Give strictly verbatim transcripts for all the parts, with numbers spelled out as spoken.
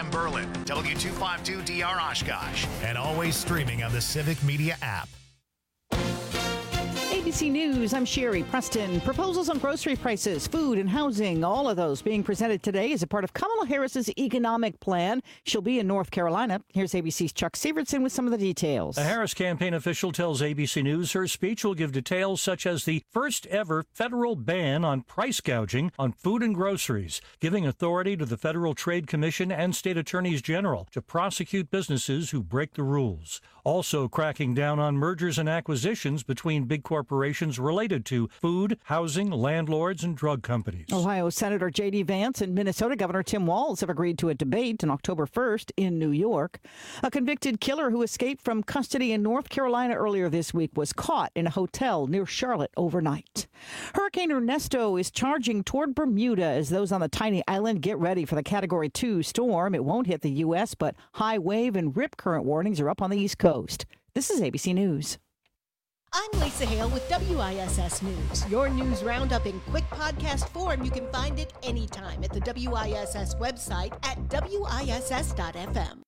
M Berlin, W two fifty-two D R Oshkosh, and always streaming on the Civic Media app. A B C News, I'm Sherry Preston. Proposals on grocery prices, food, and housing, all of those being presented today as a part of Kamala Harris's economic plan. She'll be in North Carolina. Here's A B C's Chuck Severson with some of the details. A Harris campaign official tells A B C News her speech will give details such as the first ever federal ban on price gouging on food and groceries, giving authority to the Federal Trade Commission and state attorneys general to prosecute businesses who break the rules. Also cracking down on mergers and acquisitions between big corporations related to food, housing, landlords, and drug companies. Ohio Senator J D. Vance and Minnesota Governor Tim Walz have agreed to a debate on October first in New York. A convicted killer who escaped from custody in North Carolina earlier this week was caught in a hotel near Charlotte overnight. Hurricane Ernesto is charging toward Bermuda as those on the tiny island get ready for the Category two storm. It won't hit the U S, but high wave and rip current warnings are up on the East Coast. This is A B C News. I'm Lisa Hale with W I S S News. Your news roundup in quick podcast form. You can find it anytime at the W I S S website at W I S S dot F M.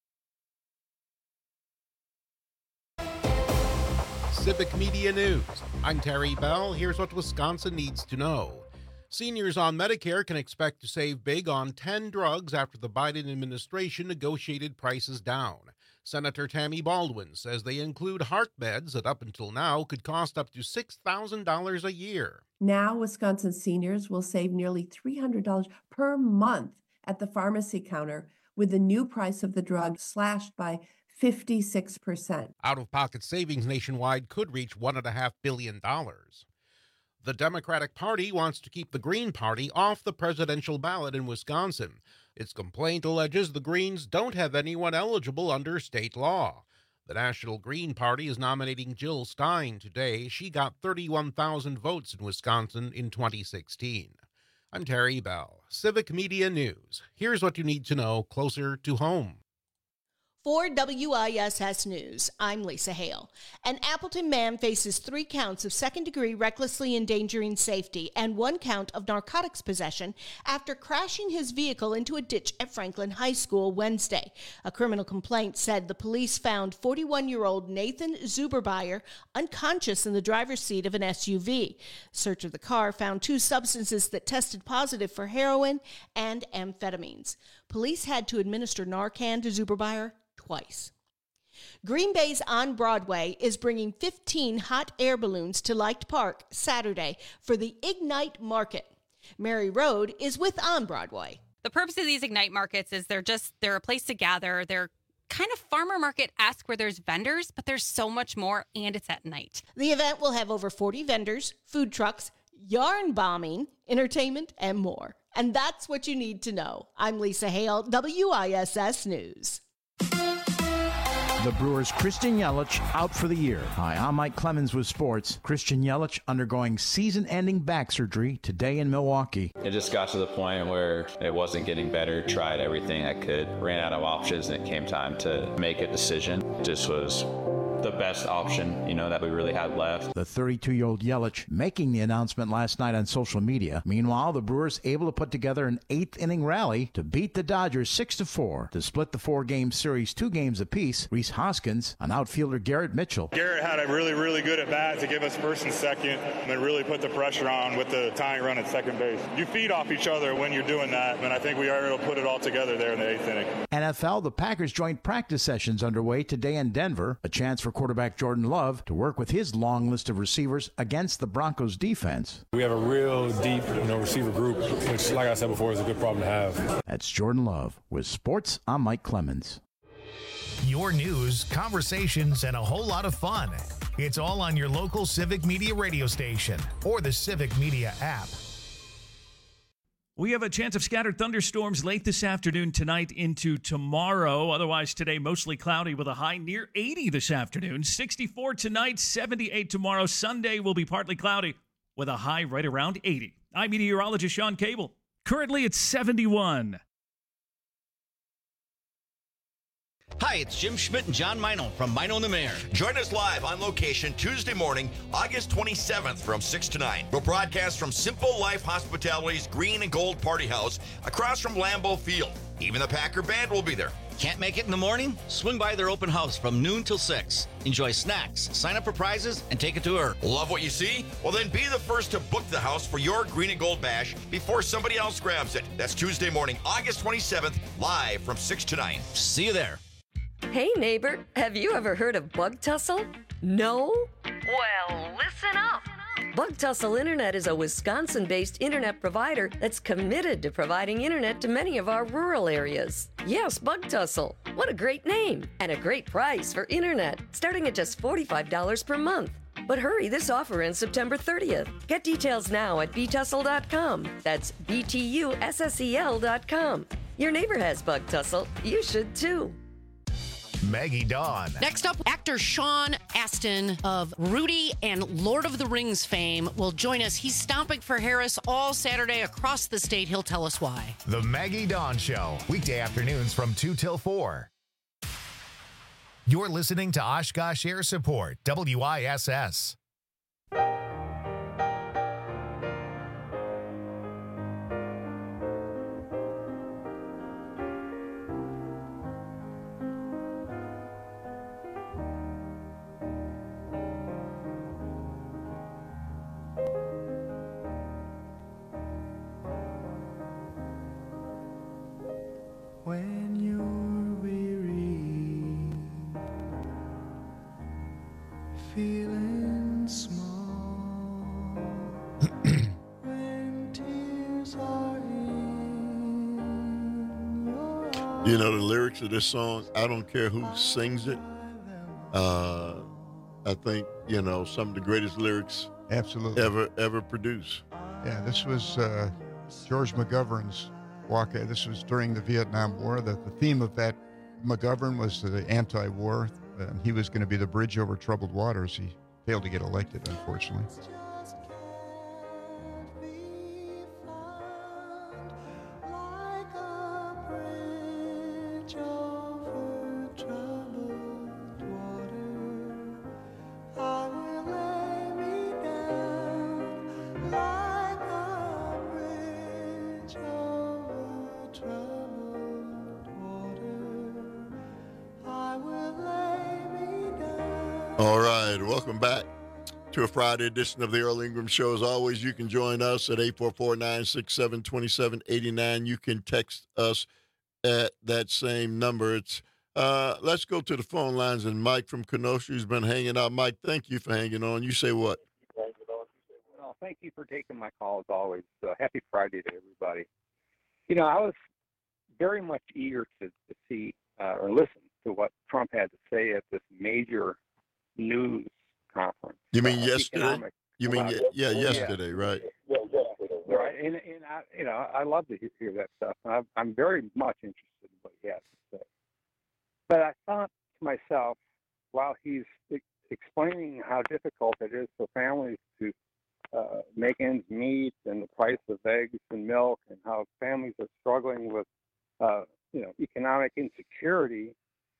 Civic Media News. I'm Terry Bell. Here's what Wisconsin needs to know. Seniors on Medicare can expect to save big on ten drugs after the Biden administration negotiated prices down. Senator Tammy Baldwin says they include heart beds that up until now could cost up to six thousand dollars a year. Now, Wisconsin seniors will save nearly three hundred dollars per month at the pharmacy counter with the new price of the drug slashed by fifty-six percent. Out-of-pocket savings nationwide could reach one point five billion dollars. The Democratic Party wants to keep the Green Party off the presidential ballot in Wisconsin. Its complaint alleges the Greens don't have anyone eligible under state law. The National Green Party is nominating Jill Stein today. She got thirty-one thousand votes in Wisconsin in twenty sixteen. I'm Terry Bell, Civic Media News. Here's what you need to know closer to home. For W I S S News, I'm Lisa Hale. An Appleton man faces three counts of second-degree recklessly endangering safety and one count of narcotics possession after crashing his vehicle into a ditch at Franklin High School Wednesday. A criminal complaint said the police found forty-one-year-old Nathan Zuberbuyer unconscious in the driver's seat of an S U V. Search of the car found two substances that tested positive for heroin and amphetamines. Police had to administer Narcan to Zuberbuyer twice. Green Bay's On Broadway is bringing fifteen hot air balloons to Light Park Saturday for the Ignite Market. Mary Road is with On Broadway. The purpose of these Ignite Markets is they're just, they're a place to gather. They're kind of farmer market-esque where there's vendors, but there's so much more, and it's at night. The event will have over forty vendors, food trucks, yarn bombing, entertainment, and more. And that's what you need to know. I'm Lisa Hale, W I S S News. The Brewers' Christian Yelich out for the year. Hi, I'm Mike Clemens with sports. Christian Yelich undergoing season-ending back surgery today in Milwaukee. It just got to the point where it wasn't getting better. Tried everything I could. Ran out of options, and it came time to make a decision. This was the best option, you know, that we really had left. The thirty-two-year-old Yelich making the announcement last night on social media. Meanwhile, the Brewers able to put together an eighth-inning rally to beat the Dodgers six to four to split the four-game series two games apiece. Rhys Hoskins on outfielder Garrett Mitchell. Garrett had a really, really good at-bat to give us first and second, and then really put the pressure on with the tying run at second base. You feed off each other when you're doing that, and I think we are able to put it all together there in the eighth inning. N F L, the Packers joint practice sessions underway today in Denver. A chance for quarterback Jordan Love to work with his long list of receivers against the Broncos defense. We have a real deep, you know, receiver group, which, like I said before, is a good problem to have. That's Jordan Love. With sports, I'm Mike Clemens. Your news, conversations, and a whole lot of fun. It's all on your local Civic Media radio station or the Civic Media app. We have a chance of scattered thunderstorms late this afternoon, tonight into tomorrow. Otherwise, today, mostly cloudy with a high near eighty this afternoon. sixty-four tonight, seventy-eight tomorrow. Sunday will be partly cloudy with a high right around eighty. I'm meteorologist Sean Cable. Currently, it's seventy-one. Hi, it's Jim Schmidt and John Mino from Mino and the Mayor. Join us live on location Tuesday morning, August twenty-seventh from six to nine. We'll broadcast from Simple Life Hospitality's Green and Gold Party House across from Lambeau Field. Even the Packer Band will be there. Can't make it in the morning? Swing by their open house from noon till six. Enjoy snacks, sign up for prizes, and take a tour. Love what you see? Well, then be the first to book the house for your Green and Gold Bash before somebody else grabs it. That's Tuesday morning, August twenty-seventh, live from six to nine. See you there. Hey, neighbor, have you ever heard of Bug Tussle? No? Well, listen up. Bug Tussle Internet is a Wisconsin-based internet provider that's committed to providing internet to many of our rural areas. Yes, Bug Tussle. What a great name and a great price for internet, starting at just forty-five dollars per month. But hurry, this offer ends September thirtieth. Get details now at b tussle dot com. That's B T U S S E L dot com. Your neighbor has Bug Tussle. You should too. Maggie Dawn. Next up, actor Sean Astin of Rudy and Lord of the Rings fame will join us. He's stomping for Harris all Saturday across the state. He'll tell us why. The Maggie Dawn Show, weekday afternoons from two till four. You're listening to Oshkosh Air Support, W I S S. When you're weary, feeling small, when tears are in your eyes. You know the lyrics of this song, I don't care who sings it. Uh, I think, you know, some of the greatest lyrics absolutely ever ever produced. Yeah, this was uh, George McGovern's walk. This was during the Vietnam War. The, the theme of that McGovern was the anti-war. And he was going to be the bridge over troubled waters. He failed to get elected, unfortunately. All right, welcome back to a Friday edition of the Earl Ingram Show. As always, you can join us at eight four four, nine six seven, two seven eight nine. You can text us at that same number. It's uh, let's go to the phone lines, and Mike from Kenosha has been hanging out. Mike, thank you for hanging on. You say what? Well, thank you for taking my call, as always. Uh, happy Friday to everybody. You know, I was very much eager to, to see uh, or listen to what Trump had to say at this major news conference. You mean uh, yesterday? economic, You mean, uh, yeah, yesterday, yeah. right? Right, and, and I, you know, I love to hear, hear that stuff. And I, I'm very much interested in what he has to say. But I thought to myself, while he's e- explaining how difficult it is for families to uh, make ends meet, and the price of eggs and milk, and how families are struggling with, uh, you know, economic insecurity,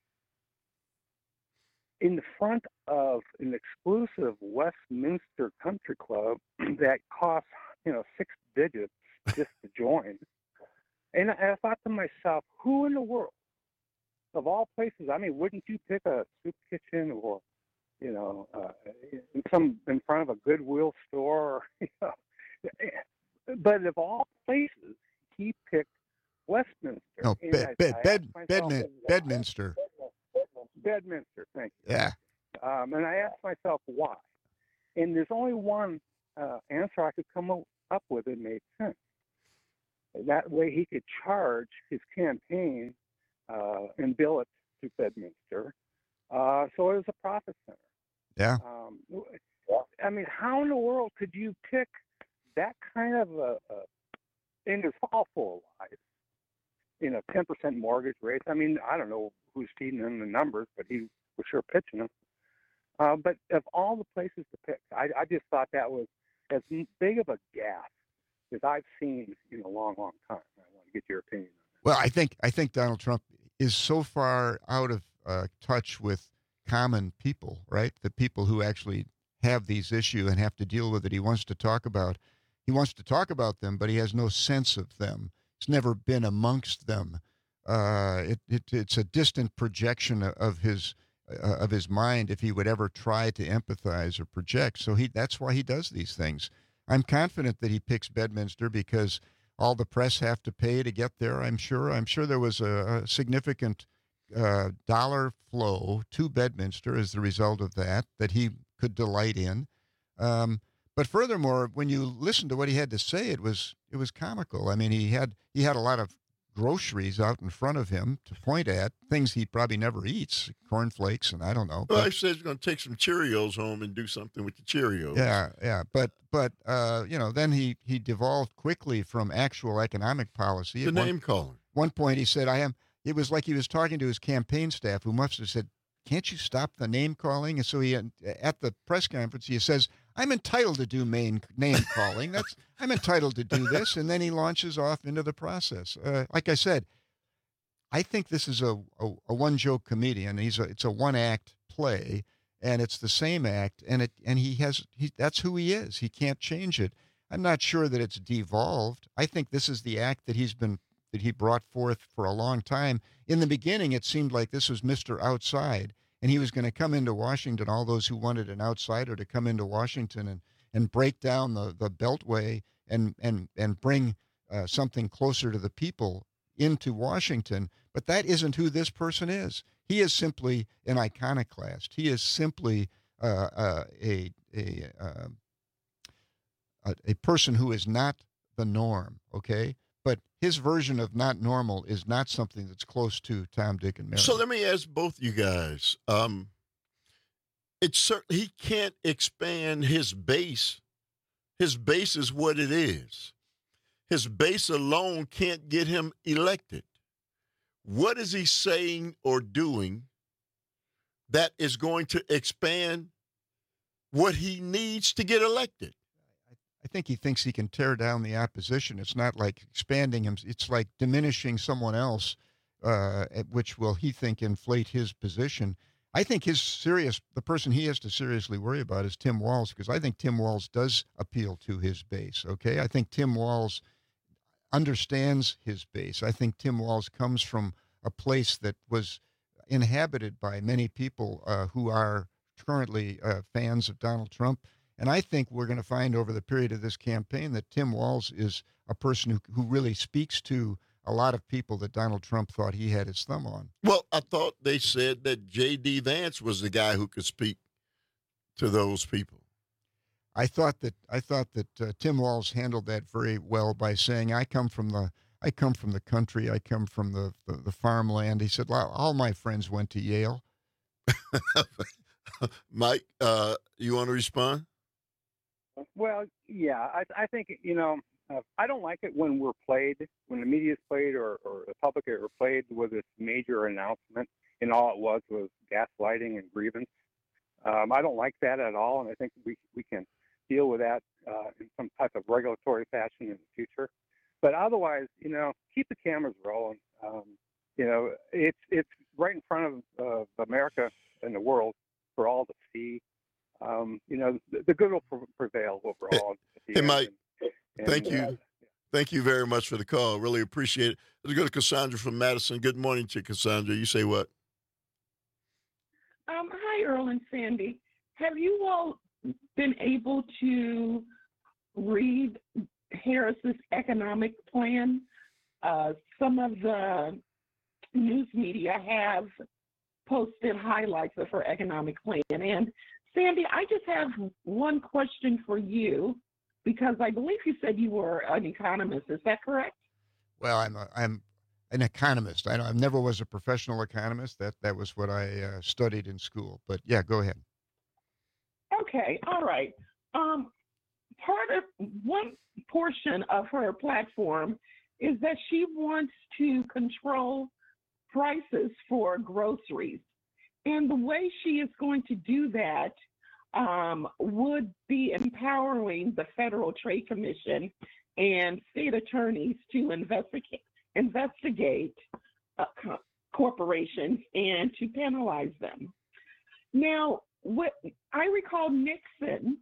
in the front of an exclusive Westminster Country Club that costs, you know, six digits just to join. And I thought to myself, who in the world, of all places, I mean, wouldn't you pick a soup kitchen or, you know, uh, in some in front of a Goodwill store? You know? But of all places, he picked Westminster. No, And bed, I- bed, I bed, asked myself, Bedmin, Bedminster. Bedminster, thank you. Yeah. Um, and I asked myself why. And there's only one uh, answer I could come up with that made sense. That way he could charge his campaign uh, and bill it to Bedminster. Uh, so it was a profit center. Yeah. Um, I mean, how in the world could you pick that kind of a, a and it's all full of lies, you know, ten percent mortgage rates. I mean, I don't know who's feeding him the numbers, but he was sure pitching them. Uh, but of all the places to pick, I, I just thought that was as big of a gaffe as I've seen in a long, long time. I want to get your opinion on Well, I think I think Donald Trump, is so far out of uh, touch with common people, right? The people who actually have these issues and have to deal with it. He wants to talk about, he wants to talk about them, but he has no sense of them. He's never been amongst them. Uh, it, it it's a distant projection of his uh, of his mind if he would ever try to empathize or project. So he that's why he does these things. I'm confident that he picks Bedminster because all the press have to pay to get there. I'm sure. I'm sure there was a, a significant uh, dollar flow to Bedminster as the result of that that he could delight in. Um, but furthermore, when you listen to what he had to say, it was it was comical. I mean, he had he had a lot of groceries out in front of him to point at, things he probably never eats, cornflakes, and I don't know. Well, but, I said he's going to take some Cheerios home and do something with the Cheerios. Yeah, yeah. But, but uh, you know, then he, he devolved quickly from actual economic policy. The At one- name calling. One point he said, I am, it was like he was talking to his campaign staff who must have said, can't you stop the name calling? And so he, at the press conference, he says, I'm entitled to do main name calling. That's I'm entitled to do this. And then he launches off into the process. Uh, like I said, I think this is a, a, a one-joke comedian. He's a, it's a one-act play, and it's the same act, and it and he has he that's who he is. He can't change it. I'm not sure that it's devolved. I think this is the act that he's been that he brought forth for a long time. In the beginning, it seemed like this was Mister Outside, and he was going to come into Washington, all those who wanted an outsider to come into Washington and, and break down the, the Beltway and, and, and bring uh, something closer to the people into Washington. But that isn't who this person is. He is simply an iconoclast. He is simply uh, uh, a, a, uh, a, a person who is not the norm, okay? But his version of not normal is not something that's close to Tom, Dick, and Mary. So let me ask both you guys. Um, it's certain he can't expand his base. His base is what it is. His base alone can't get him elected. What is he saying or doing that is going to expand what he needs to get elected? I think he thinks he can tear down the opposition. It's not like expanding him. It's like diminishing someone else, uh, which will, he think, inflate his position. I think his serious, the person he has to seriously worry about is Tim Walz, because I think Tim Walz does appeal to his base, okay? I think Tim Walz understands his base. I think Tim Walz comes from a place that was inhabited by many people uh, who are currently uh, fans of Donald Trump. And I think we're going to find over the period of this campaign that Tim Walz is a person who, who really speaks to a lot of people that Donald Trump thought he had his thumb on. Well, I thought they said that J D. Vance was the guy who could speak to those people. I thought that I thought that uh, Tim Walz handled that very well by saying, "I come from the I come from the country. I come from the the, the farmland." He said, well, "All my friends went to Yale." Mike, uh, you want to respond? Well, yeah, I, I think, you know, uh, I don't like it when we're played, when the media is played or, or the public are played with this major announcement, and all it was was gaslighting and grievance. Um, I don't like that at all, and I think we we can deal with that uh, in some type of regulatory fashion in the future. But otherwise, you know, keep the cameras rolling. Um, you know, it's it's right in front of uh, America and the world for all to see. Um, you know, the, the good will prevail overall. Hey, Mike, and, thank you. Uh, Thank you very much for the call. Really appreciate it. Let's go to Cassandra from Madison. Good morning to Cassandra. You say what? Um, hi, Earl and Sandy. Have you all been able to read Harris's economic plan? Uh, some of the news media have posted highlights of her economic plan. And Sandy, I just have one question for you, because I believe you said you were an economist. Is that correct? Well, I'm a, I'm an economist. I, I never was a professional economist. That that was what I uh, studied in school. But yeah, go ahead. Okay, all right. Um, part of one portion of her platform is that she wants to control prices for groceries. And the way she is going to do that um, would be empowering the Federal Trade Commission and state attorneys to investigate investigate uh, corporations and to penalize them. Now, what I recall Nixon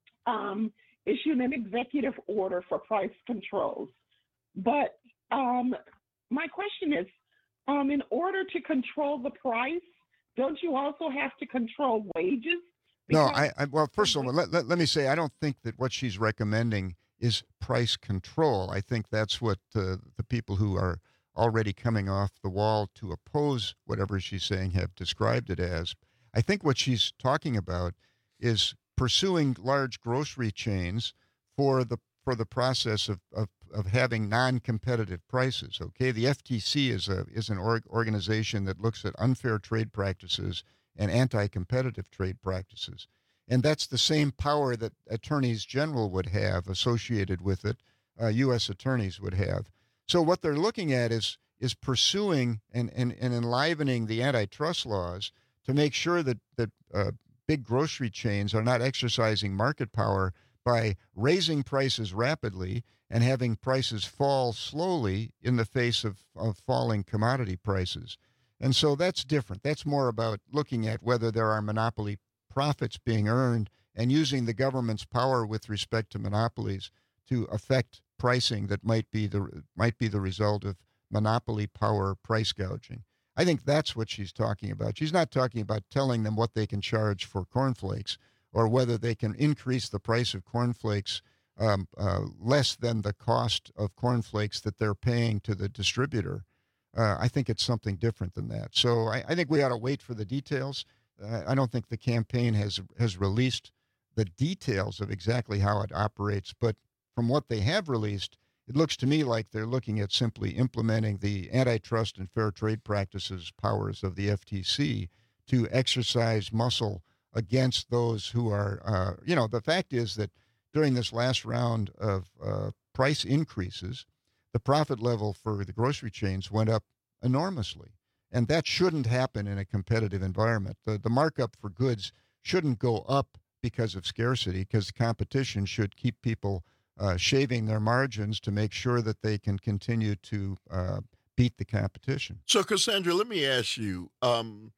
um, issued an executive order for price controls. But um, my question is, um, in order to control the price, don't you also have to control wages? No, I, I well, first of all, let, let, let me say, I don't think that what she's recommending is price control. I think that's what uh, the people who are already coming off the wall to oppose whatever she's saying have described it as. I think what she's talking about is pursuing large grocery chains for the for the process of, of, of having non-competitive prices. Okay, the F T C is a is an org, organization that looks at unfair trade practices and anti-competitive trade practices. And that's the same power that attorneys general would have associated with it, uh, U S attorneys would have. So what they're looking at is is pursuing and, and, and enlivening the antitrust laws to make sure that, that uh, big grocery chains are not exercising market power by raising prices rapidly and having prices fall slowly in the face of, of falling commodity prices. And so that's different. That's more about looking at whether there are monopoly profits being earned and using the government's power with respect to monopolies to affect pricing that might be the might be the result of monopoly power price gouging. I think that's what she's talking about. She's not talking about telling them what they can charge for cornflakes or whether they can increase the price of cornflakes um, uh, less than the cost of cornflakes that they're paying to the distributor. Uh, I think it's something different than that. So I, I think we ought to wait for the details. Uh, I don't think the campaign has has released the details of exactly how it operates, but from what they have released, it looks to me like they're looking at simply implementing the antitrust and fair trade practices powers of the F T C to exercise muscle against those who are, uh, you know, the fact is that during this last round of uh, price increases, the profit level for the grocery chains went up enormously. And that shouldn't happen in a competitive environment. The, the markup for goods shouldn't go up because of scarcity, because competition should keep people uh, shaving their margins to make sure that they can continue to uh, beat the competition. So, Cassandra, let me ask you, um,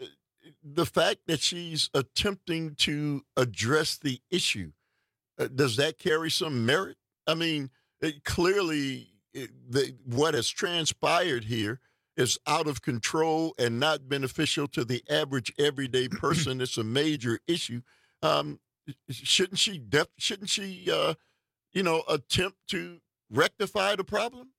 the fact that she's attempting to address the issue, uh, does that carry some merit? I mean, it, clearly it, the, what has transpired here is out of control and not beneficial to the average everyday person. It's a major issue. Um, shouldn't she, def- shouldn't she, uh, you know, attempt to rectify the problem?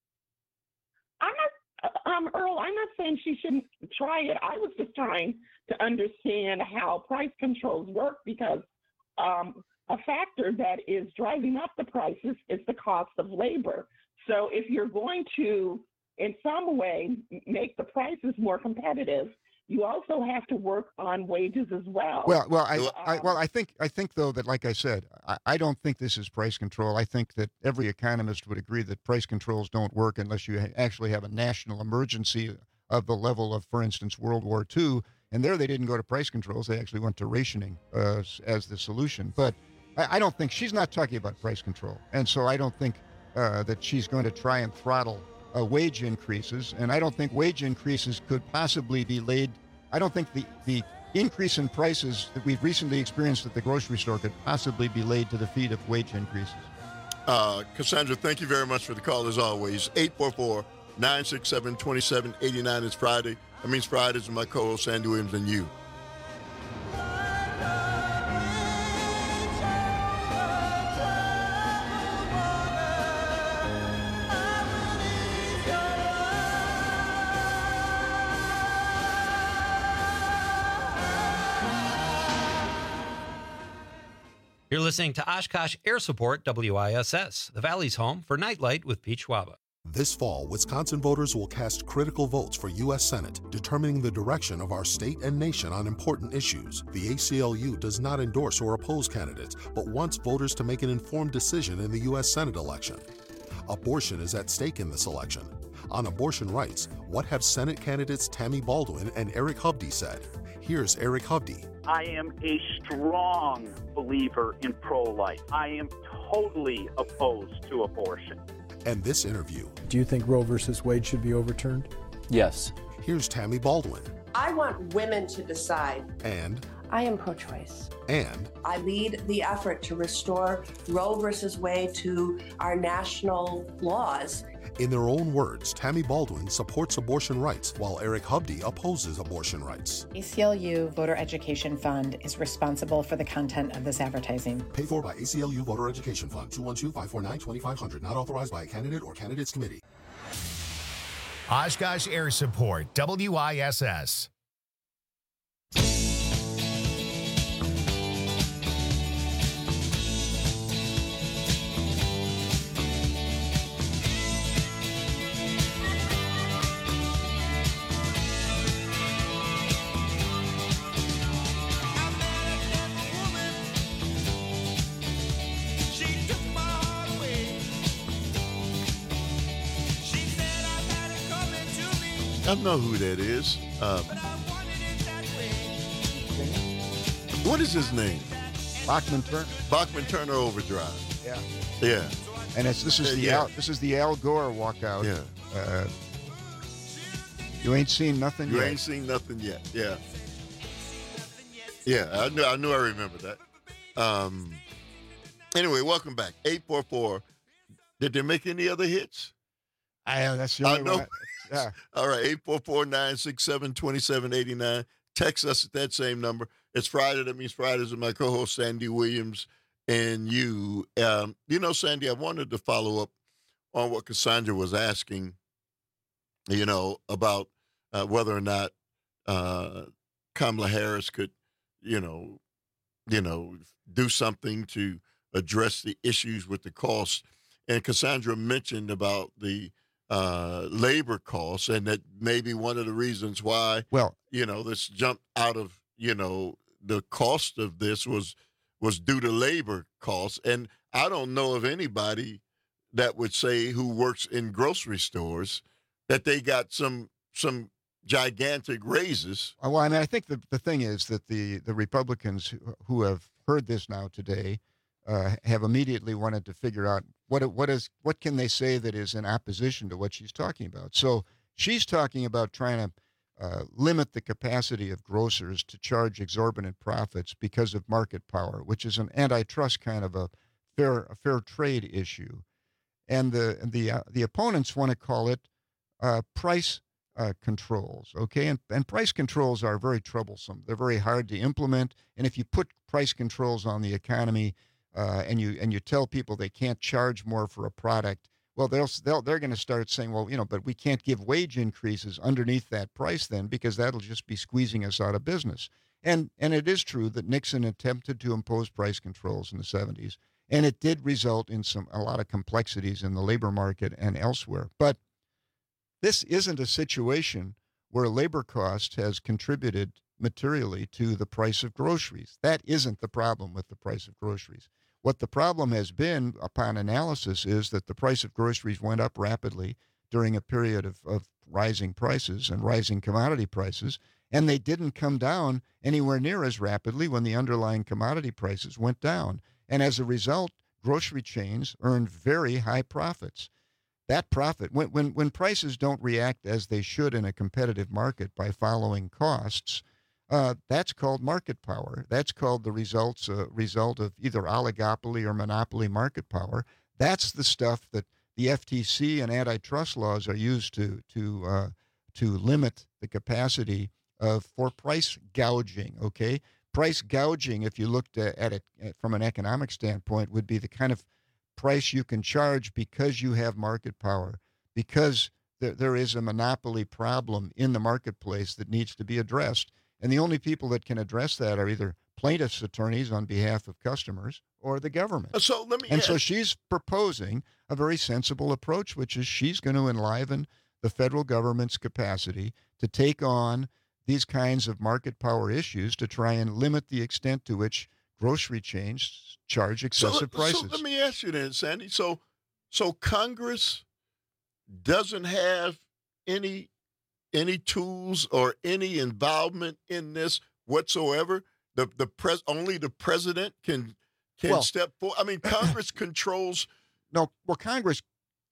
I'm not, um, Earl, I'm not saying she shouldn't try it. I was just trying to understand how price controls work, because um, a factor that is driving up the prices is the cost of labor. So if you're going to, in some way, make the prices more competitive, you also have to work on wages as well. Well, well, I, I well, I think, I think though that, like I said, I, I don't think this is price control. I think that every economist would agree that price controls don't work unless you ha- actually have a national emergency of the level of, for instance, World War Two. And there, they didn't go to price controls; they actually went to rationing uh, as the solution. But I, I don't think she's not talking about price control, and so I don't think uh, that she's going to try and throttle Uh, wage increases, and I don't think wage increases could possibly be laid. I don't think the, the increase in prices that we've recently experienced at the grocery store could possibly be laid to the feet of wage increases. Uh, Cassandra, thank you very much for the call as always. eight four four, nine six seven, two seven eight nine is Friday. That means Fridays with my co-host Sandy Williams and you. You're listening to Oshkosh Air Support W I S S, the Valley's home for Nightlight with Pete Schwaba. This fall, Wisconsin voters will cast critical votes for U S Senate, determining the direction of our state and nation on important issues. The A C L U does not endorse or oppose candidates, but wants voters to make an informed decision in the U S Senate election. Abortion is at stake in this election. On abortion rights, what have Senate candidates Tammy Baldwin and Eric Hovde said? Here's Eric Hovde. I am a strong believer in pro-life. I am totally opposed to abortion. And this interview. Do you think Roe versus Wade should be overturned? Yes. Here's Tammy Baldwin. I want women to decide. And, I am pro-choice. and, I lead the effort to restore Roe versus Wade to our national laws. in their own words, Tammy Baldwin supports abortion rights, while Eric Hubdy opposes abortion rights. A C L U Voter Education Fund is responsible for the content of this advertising. Paid for by A C L U Voter Education Fund, two one two, five four nine, two five zero zero, not authorized by a candidate or candidates committee. Oshkosh Air Support, W I S S. I know who that is. Um, what is his name? Bachman Turner. Bachman Turner Overdrive. Yeah. Yeah. And it's this is Uh, the yeah. Al, this is the Al Gore walkout. Yeah. Uh, you ain't seen nothing You yet. ain't seen nothing yet. Yeah. Yeah, I knew I knew I remember that. Um anyway, welcome back. eight four four. Did they make any other hits? I that's the I only know. one. I- yeah. All right, eight four four, nine six seven, two seven eight nine. Text us at that same number. It's Friday. That means Fridays with my co-host Sandy Williams and you. Um, you know, Sandy, I wanted to follow up on what Cassandra was asking, you know, about uh, whether or not uh, Kamala Harris could, you know, you know, do something to address the issues with the costs. And Cassandra mentioned about the uh, labor costs, and that maybe one of the reasons why, well, you know, this jump out of, you know, the cost of this was was due to labor costs. And I don't know of anybody that would say who works in grocery stores that they got some some gigantic raises. Well, I mean, I think the, the thing is that the, the Republicans who, who have heard this now today uh, have immediately wanted to figure out what it- what is what can they say that is in opposition to what she's talking about. So she's talking about trying to uh, limit the capacity of grocers to charge exorbitant profits because of market power, which is an antitrust kind of a fair a fair trade issue, and the the uh, the opponents want to call it uh, price uh, controls. Okay, and and price controls are very troublesome. They're very hard to implement, and if you put price controls on the economy, uh, and you and you tell people they can't charge more for a product, well, they'll, they'll they're going to start saying, well, you know, but we can't give wage increases underneath that price then, because that'll just be squeezing us out of business. And and it is true that Nixon attempted to impose price controls in the seventies, and it did result in some a lot of complexities in the labor market and elsewhere. But this isn't a situation where labor cost has contributed materially to the price of groceries. That isn't the problem with the price of groceries. What the problem has been, upon analysis, is that the price of groceries went up rapidly during a period of, of rising prices and rising commodity prices, and they didn't come down anywhere near as rapidly when the underlying commodity prices went down. And as a result, grocery chains earned very high profits. That profit, when, when, when prices don't react as they should in a competitive market by following costs, Uh, that's called market power. That's called the results uh, result of either oligopoly or monopoly market power. That's the stuff that the F T C and antitrust laws are used to to uh, to limit the capacity of for price gouging. Okay, price gouging, if you looked at, at it from an economic standpoint, would be the kind of price you can charge because you have market power, because there, there is a monopoly problem in the marketplace that needs to be addressed. And the only people that can address that are either plaintiffs' attorneys on behalf of customers or the government. So let me and ask- so she's proposing a very sensible approach, which is she's going to enliven the federal government's capacity to take on these kinds of market power issues to try and limit the extent to which grocery chains charge excessive so, prices. So let me ask you then, Sandy. So, so Congress doesn't have any any tools or any involvement in this whatsoever. The the pres only the president can can Well- step forward. I mean, Congress controls. No, well, Congress.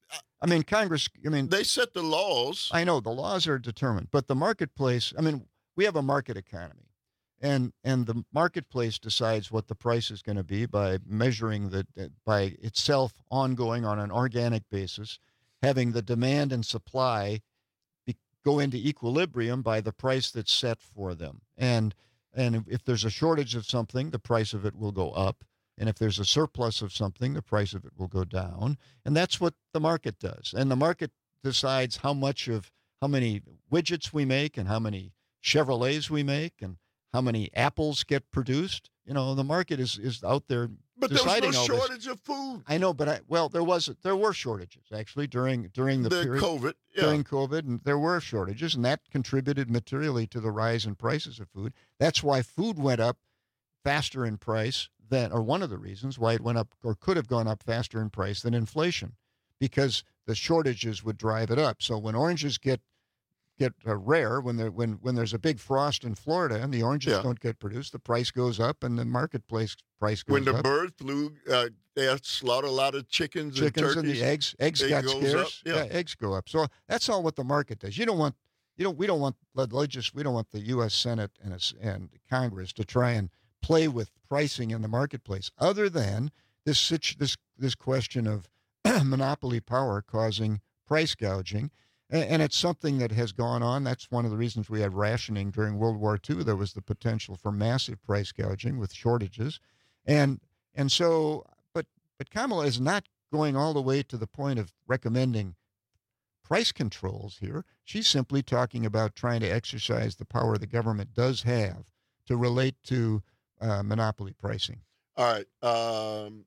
I mean, Congress, I mean. They set the laws. I know, the laws are determined. But the marketplace, I mean, we have a market economy. And and the marketplace decides what the price is going to be by measuring the, by itself ongoing on an organic basis, having the demand and supply be, go into equilibrium by the price that's set for them. And and if there's a shortage of something, the price of it will go up. And if there's a surplus of something, the price of it will go down. And that's what the market does. And the market decides how much of, how many widgets we make and how many Chevrolets we make and how many apples get produced. You know, the market is, is out there but deciding there was no all shortage this. of food. I know, but I, well, there was there were shortages actually during during the, the period COVID yeah. during COVID, and there were shortages, and that contributed materially to the rise in prices of food. That's why food went up faster in price than, or one of the reasons why it went up or could have gone up faster in price than inflation, because the shortages would drive it up. So when oranges get get uh, rare, when there when when there's a big frost in Florida and the oranges Yeah. don't get produced, the price goes up and the marketplace price goes When the up. bird flu, uh, they slaughter a lot of chickens, Chickens and and turkeys. the eggs, eggs It got goes scarce. up, yeah. Yeah, eggs go up. So that's all what the market does. You don't want, you don't, we don't want legis, we don't want the U S Senate and us- and Congress to try and play with pricing in the marketplace, other than this situ- this this question of monopoly power causing price gouging. A- And it's something that has gone on. That's one of the reasons we had rationing during World War Two. There was the potential for massive price gouging with shortages. And and so, but but Kamala is not going all the way to the point of recommending price controls here. She's simply talking about trying to exercise the power the government does have to relate to uh, monopoly pricing. All right. Um,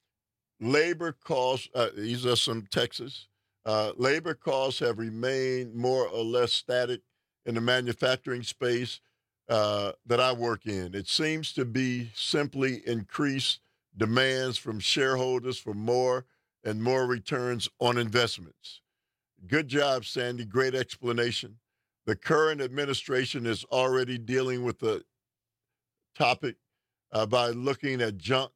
labor costs, uh, these are some Texas. Uh, labor costs have remained more or less static in the manufacturing space uh, that I work in. It seems to be simply increased demands from shareholders for more and more returns on investments. Good job, Sandy. Great explanation. The current administration is already dealing with the topic uh, by looking at junk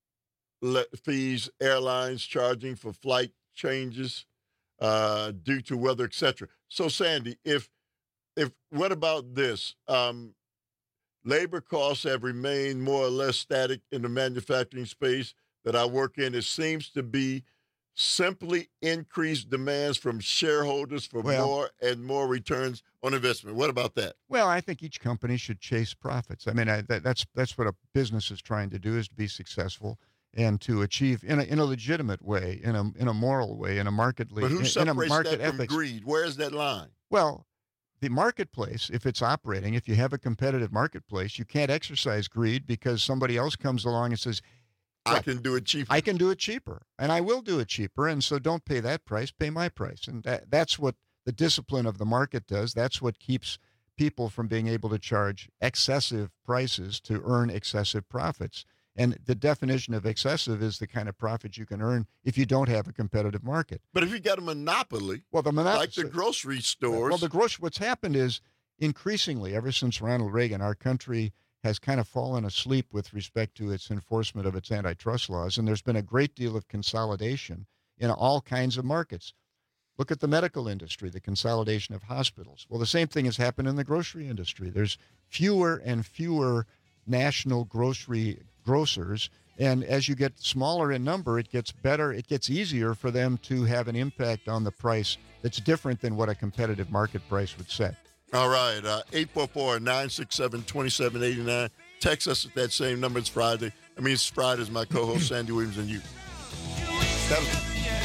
le- fees, airlines charging for flight changes uh, due to weather, et cetera. So, Sandy, if if what about this? Um, labor costs have remained more or less static in the manufacturing space that I work in. It seems to be simply increased demands from shareholders for Well- more and more returns on investment. What about that? Well, I think each company should chase profits. I mean, I, that, that's that's what a business is trying to do, is to be successful and to achieve in a, in a legitimate way, in a in a moral way, in a market But who in, in a separates market that from ethics. greed? Where is that line? Well, the marketplace, if it's operating, if you have a competitive marketplace, you can't exercise greed because somebody else comes along and says, I can do it cheaper. I can do it cheaper, and I will do it cheaper. And so don't pay that price, pay my price. And that, that's what the discipline of the market does. That's what keeps people from being able to charge excessive prices to earn excessive profits. And the definition of excessive is the kind of profit you can earn if you don't have a competitive market. But if you got a monopoly, well, the monopoly, like the grocery stores. Well, the grocery. What's happened is increasingly, ever since Ronald Reagan, our country has kind of fallen asleep with respect to its enforcement of its antitrust laws, and there's been a great deal of consolidation in all kinds of markets. Look at the medical industry, the consolidation of hospitals. Well, the same thing has happened in the grocery industry. There's fewer and fewer national grocery grocers, and as you get smaller in number, it gets better, it gets easier for them to have an impact on the price that's different than what a competitive market price would set. All right, uh, eight four four, nine six seven, two seven eight nine. Text us at that same number. It's Friday. I mean, it's Friday. It's my co-host, Sandy Williams, and you. That was-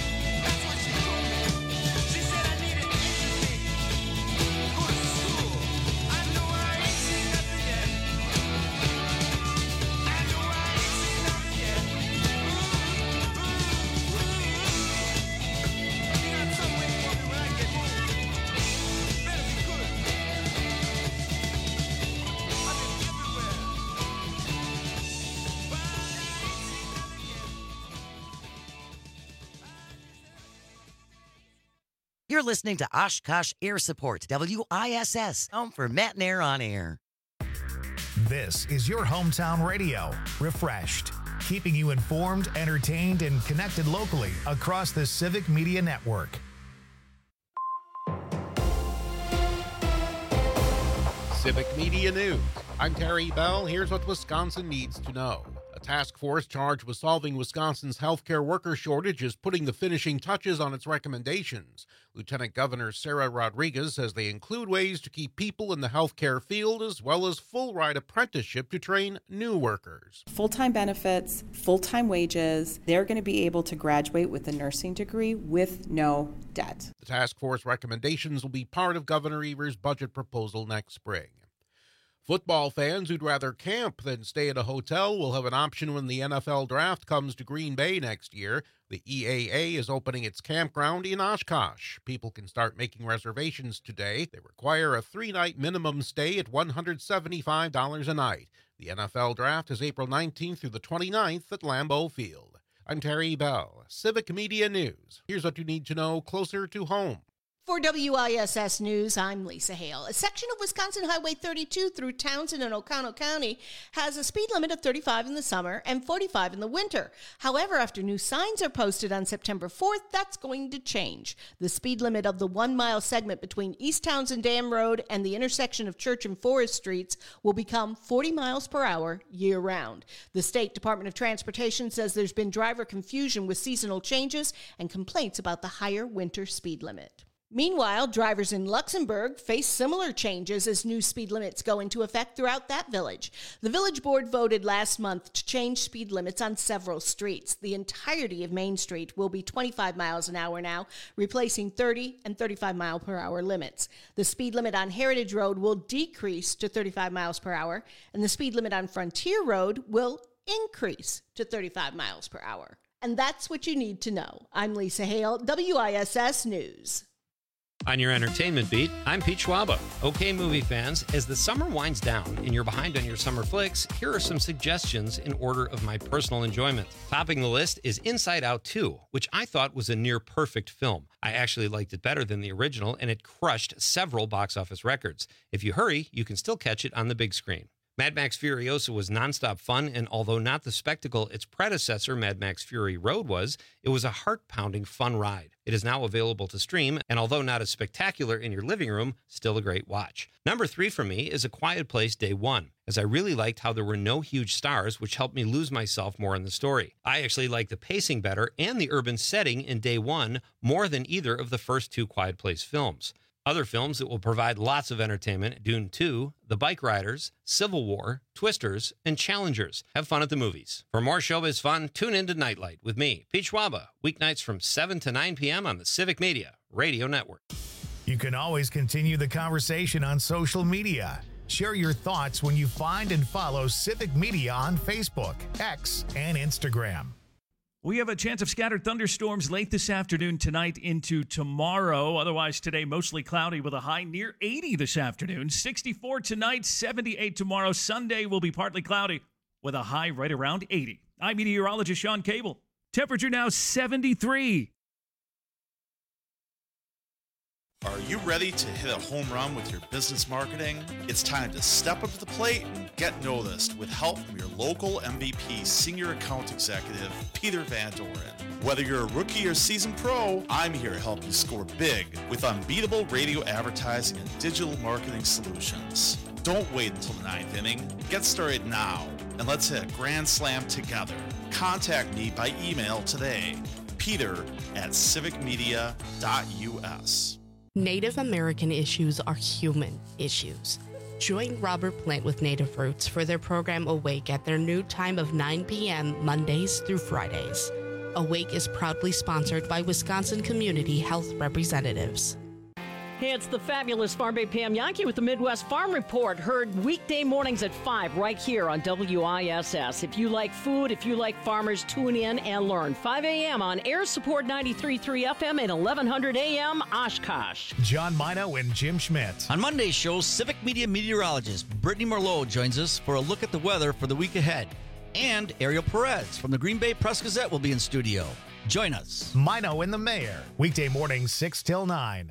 You're listening to Oshkosh Air Support, W I S S, home for Matt and Air on air. This is your hometown radio, refreshed, keeping you informed, entertained, and connected locally across the Civic Media Network. Civic Media News. I'm Terry Bell. Here's what Wisconsin needs to know. A task force charged with solving Wisconsin's healthcare worker shortage is putting the finishing touches on its recommendations. Lieutenant Governor Sarah Rodriguez says they include ways to keep people in the healthcare field as well as full-ride apprenticeship to train new workers. Full-time benefits, full-time wages. They're going to be able to graduate with a nursing degree with no debt. The task force recommendations will be part of Governor Evers' budget proposal next spring. Football fans who'd rather camp than stay at a hotel will have an option when the N F L draft comes to Green Bay next year. The E A A is opening its campground in Oshkosh. People can start making reservations today. They require a three-night minimum stay at one hundred seventy-five dollars a night. The N F L draft is April nineteenth through the twenty-ninth at Lambeau Field. I'm Terry Bell, Civic Media News. Here's what you need to know closer to home. For W I S S News, I'm Lisa Hale. A section of Wisconsin Highway thirty-two through Townsend and Oconto County has a speed limit of thirty-five in the summer and forty-five in the winter. However, after new signs are posted on September fourth, that's going to change. The speed limit of the one-mile segment between East Townsend Dam Road and the intersection of Church and Forest Streets will become forty miles per hour year-round. The State Department of Transportation says there's been driver confusion with seasonal changes and complaints about the higher winter speed limit. Meanwhile, drivers in Luxembourg face similar changes as new speed limits go into effect throughout that village. The village board voted last month to change speed limits on several streets. The entirety of Main Street will be twenty-five miles an hour now, replacing thirty and thirty-five mile per hour limits. The speed limit on Heritage Road will decrease to thirty-five miles per hour, and the speed limit on Frontier Road will increase to thirty-five miles per hour. And that's what you need to know. I'm Lisa Hale, W I S S News. On your entertainment beat, I'm Pete Schwaba. Okay, movie fans, as the summer winds down and you're behind on your summer flicks, here are some suggestions in order of my personal enjoyment. Topping the list is Inside Out two, which I thought was a near-perfect film. I actually liked it better than the original, and it crushed several box office records. If you hurry, you can still catch it on the big screen. Mad Max Furiosa was nonstop fun, and although not the spectacle its predecessor, Mad Max Fury Road, was, it was a heart-pounding fun ride. It is now available to stream, and although not as spectacular in your living room, still a great watch. Number three for me is A Quiet Place Day One, as I really liked how there were no huge stars, which helped me lose myself more in the story. I actually liked the pacing better and the urban setting in Day One more than either of the first two Quiet Place films. Other films that will provide lots of entertainment: Dune two, The Bike Riders, Civil War, Twisters, and Challengers. Have fun at the movies. For more showbiz fun, tune in to Nightlight with me, Pete Schwaba, weeknights from seven to nine p.m. on the Civic Media Radio Network. You can always continue the conversation on social media. Share your thoughts when you find and follow Civic Media on Facebook, X, and Instagram. We have a chance of scattered thunderstorms late this afternoon, tonight into tomorrow. Otherwise, today, mostly cloudy with a high near eighty this afternoon. sixty-four tonight, seventy-eight tomorrow. Sunday will be partly cloudy with a high right around eighty. I'm meteorologist Sean Cable. Temperature now seventy-three. Are you ready to hit a home run with your business marketing? It's time to step up to the plate and get noticed with help from your local M V P Senior Account Executive, Peter Van Doren. Whether you're a rookie or seasoned pro, I'm here to help you score big with unbeatable radio advertising and digital marketing solutions. Don't wait until the ninth inning. Get started now, and let's hit a grand slam together. Contact me by email today, peter at civic media dot u s. Native American issues are human issues. Join Robert Plant with Native Roots for their program Awake at their new time of nine p.m. Mondays through Fridays. Awake is proudly sponsored by Wisconsin Community Health Representatives. Hey, it's the fabulous Farm Bay Pam Yankee with the Midwest Farm Report, heard weekday mornings at five right here on W I S S. If you like food, if you like farmers, tune in and learn. five a.m. on Air Support ninety-three point three F M and eleven hundred A M Oshkosh. John Mino and Jim Schmidt. On Monday's show, Civic Media meteorologist Brittany Merlot joins us for a look at the weather for the week ahead. And Ariel Perez from the Green Bay Press-Gazette will be in studio. Join us. Mino and the Mayor, weekday mornings six till nine.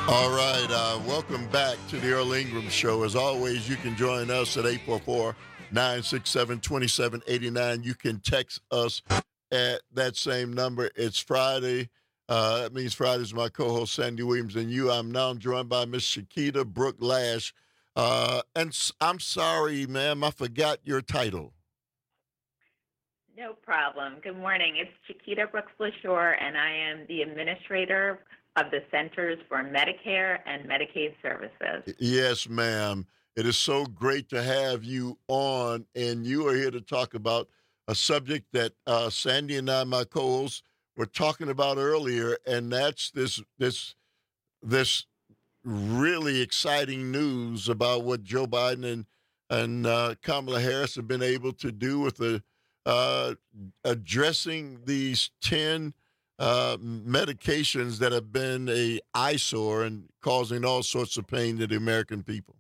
All right, uh, welcome back to the Earl Ingram Show. As always, you can join us at eight four four, nine six seven, two seven eight nine. You can text us at that same number. It's Friday. Uh, that means Friday's my co-host, Sandy Williams, and you. I'm now joined by Miss Shakita Brooke Lash. Uh, and s- I'm sorry, ma'am, I forgot your title. No problem. Good morning. It's Chiquita Brooks LaShore, and I am the administrator of the Centers for Medicare and Medicaid Services. Yes, ma'am. It is so great to have you on, and you are here to talk about a subject that uh, Sandy and I, my co-hosts, were talking about earlier, and that's this this this really exciting news about what Joe Biden and and uh, Kamala Harris have been able to do with the uh, addressing these ten uh, medications that have been a eyesore and causing all sorts of pain to the American people.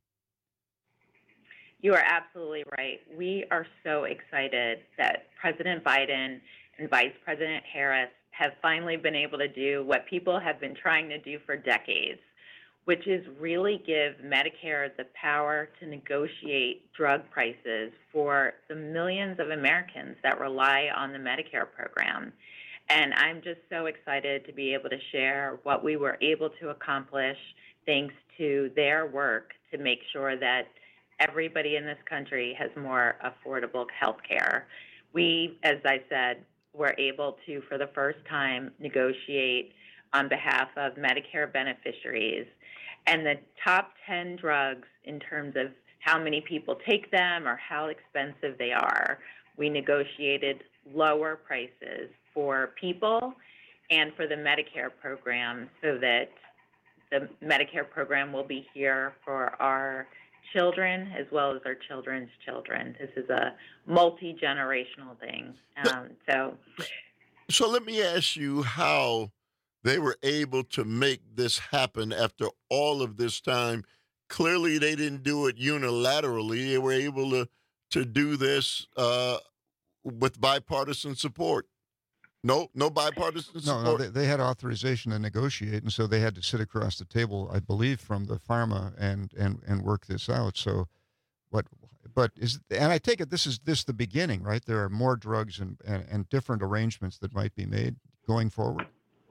You are absolutely right. We are so excited that President Biden and Vice President Harris have finally been able to do what people have been trying to do for decades, which is really give Medicare the power to negotiate drug prices for the millions of Americans that rely on the Medicare program. And I'm just so excited to be able to share what we were able to accomplish thanks to their work to make sure that everybody in this country has more affordable health care. We, as I said, were able to, for the first time, negotiate on behalf of Medicare beneficiaries. And the top ten drugs in terms of how many people take them or how expensive they are, we negotiated lower prices for people and for the Medicare program so that the Medicare program will be here for our children as well as our children's children. This is a multi-generational thing. Um, so, So let me ask you how they were able to make this happen after all of this time. Clearly, they didn't do it unilaterally. They were able to, to do this uh, with bipartisan support. No, no bipartisan No, support. no, they, they had authorization to negotiate, and so they had to sit across the table, I believe, from the pharma and and and work this out. So, what? But is and I take it this is this the beginning, right? There are more drugs and and, and different arrangements that might be made going forward.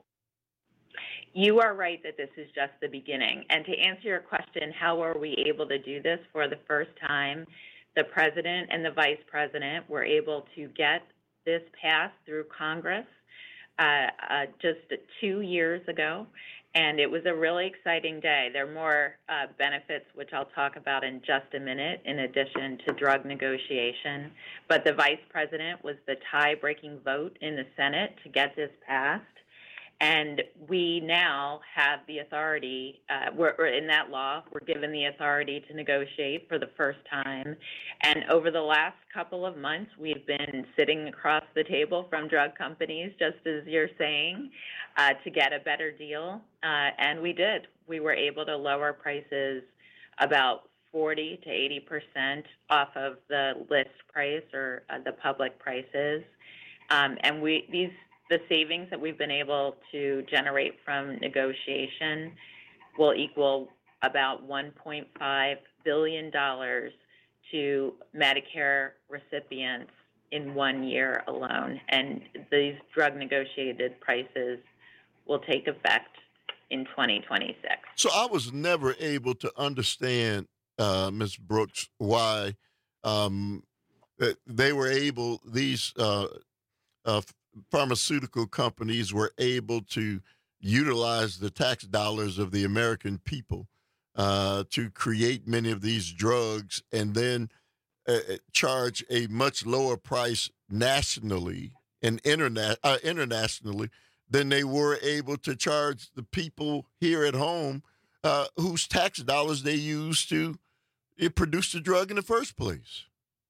you are right that this is just the beginning. And to answer your question, how are we able to do this for the first time? The president and the vice president were able to get this passed through Congress uh, uh, just two years ago, and it was a really exciting day. There are more uh, benefits, which I'll talk about in just a minute, in addition to drug negotiation. But the vice president was the tie-breaking vote in the Senate to get this passed. And we now have the authority, uh, we're, we're in that law, we're given the authority to negotiate for the first time. And over the last couple of months, we've been sitting across the table from drug companies, just as you're saying, uh, to get a better deal. Uh, and we did. We were able to lower prices about forty to eighty percent off of the list price or uh, the public prices. Um, and we these the savings that we've been able to generate from negotiation will equal about one point five billion dollars to Medicare recipients in one year alone. And these drug negotiated prices will take effect in twenty twenty-six. So I was never able to understand, uh, Miz Brooks, why um, they were able, these uh, uh, pharmaceutical companies were able to utilize the tax dollars of the American people uh, to create many of these drugs and then uh, charge a much lower price nationally and interna- uh, internationally than they were able to charge the people here at home uh, whose tax dollars they used to uh, produce the drug in the first place.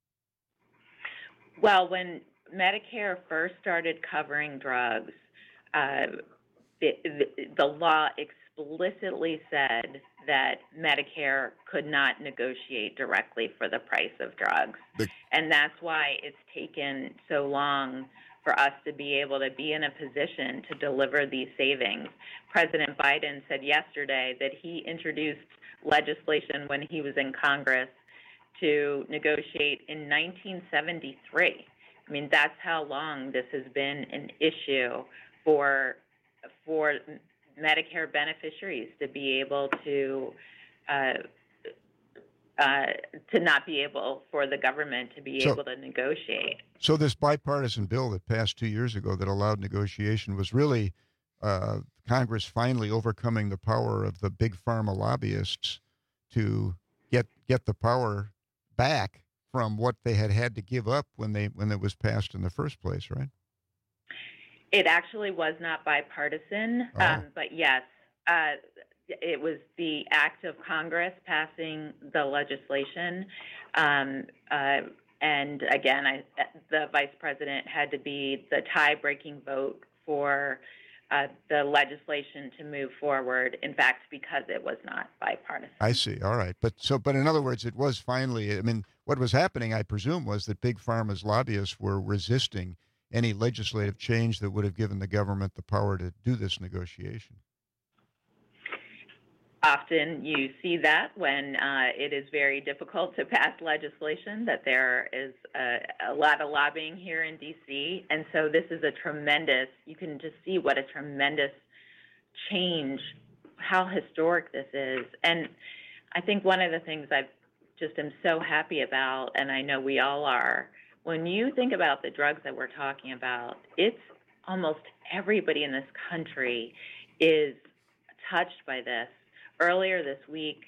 Well, when Medicare first started covering drugs, uh, the, the, the law explicitly said that Medicare could not negotiate directly for the price of drugs. The, and that's why it's taken so long for us to be able to be in a position to deliver these savings. President Biden said yesterday that he introduced legislation when he was in Congress to negotiate in nineteen seventy-three. I mean, that's how long this has been an issue for for Medicare beneficiaries to be able to uh, uh, to not be able for the government to be So- able to negotiate. So this bipartisan bill that passed two years ago that allowed negotiation was really uh, Congress finally overcoming the power of the big pharma lobbyists to get get the power back from what they had had to give up when they when it was passed in the first place, right? It actually was not bipartisan, Oh. um, but yes, uh, it was the act of Congress passing the legislation. Um, uh, and again, I, the vice president had to be the tie-breaking vote for uh, the legislation to move forward. In fact, because it was not bipartisan. I see. All right. But so, but in other words, it was finally, I mean, what was happening, I presume, was that big pharma's lobbyists were resisting any legislative change that would have given the government the power to do this negotiation. Often you see that when uh, it is very difficult to pass legislation, that there is a, a lot of lobbying here in D C. And so this is a tremendous, you can just see what a tremendous change, how historic this is. And I think one of the things I just am so happy about, and I know we all are, when you think about the drugs that we're talking about, it's almost everybody in this country is touched by this. Earlier this week,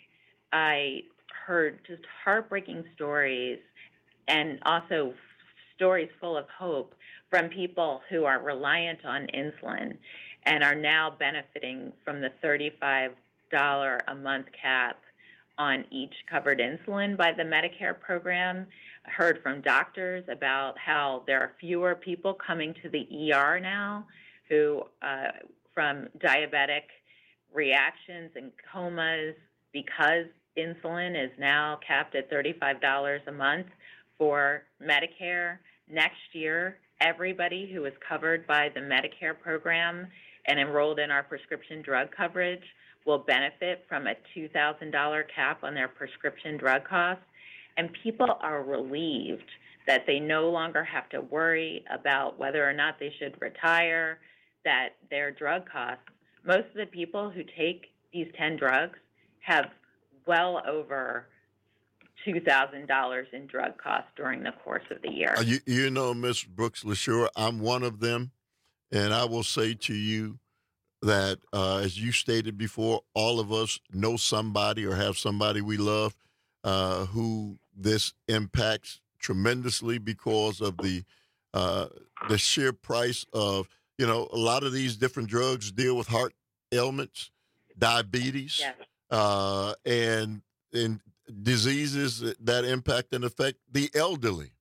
I heard just heartbreaking stories and also stories full of hope from people who are reliant on insulin and are now benefiting from the thirty-five dollars a month cap on each covered insulin by the Medicare program. I heard from doctors about how there are fewer people coming to the E R now who, uh, from diabetic reactions and comas, because insulin is now capped at thirty-five dollars a month for Medicare. Next year, everybody who is covered by the Medicare program and enrolled in our prescription drug coverage will benefit from a two thousand dollars cap on their prescription drug costs. And people are relieved that they no longer have to worry about whether or not they should retire, that their drug costs, most of the people who take these ten drugs have well over two thousand dollars in drug costs during the course of the year. Uh, you, you know, Miz Brooks LaSure, I'm one of them. And I will say to you that, uh, as you stated before, all of us know somebody or have somebody we love uh, who this impacts tremendously because of the uh, the sheer price of, you know, a lot of these different drugs deal with heart ailments, diabetes, Yes. uh, and and diseases that impact and affect the elderly.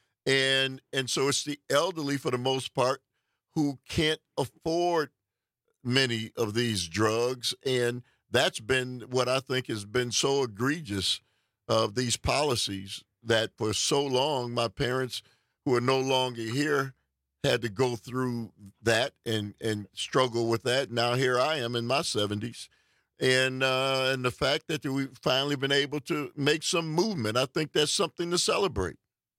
And and so it's the elderly, for the most part, who can't afford many of these drugs. And that's been what I think has been so egregious of these policies, that for so long my parents, who are no longer here, had to go through that and, and struggle with that. Now here I am in my seventies. And uh, and the fact that we've finally been able to make some movement, I think that's something to celebrate.